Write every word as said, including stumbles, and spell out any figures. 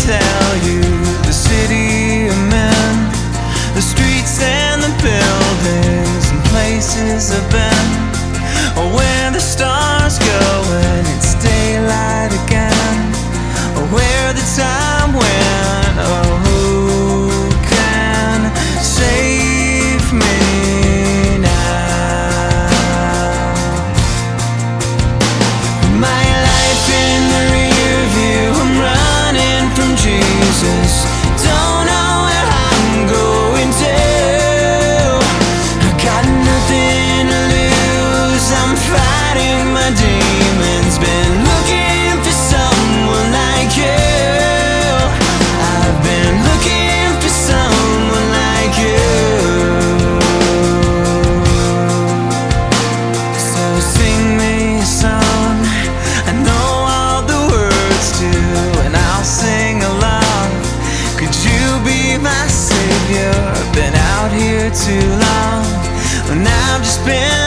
tell you the city of men, the streets and the buildings and places I've been, or where the stars go when it's daylight again, or where the time went, or who can save me now. My life in the rear view, I'm running from Jesus, don't know where I'm going to. I got nothing to lose, I'm fighting my demons, been looking for someone like you. I've been looking for someone like you. So sing me a song I know all the words to, and I'll sing along. Could you be my savior? Been out here too long, and I've just been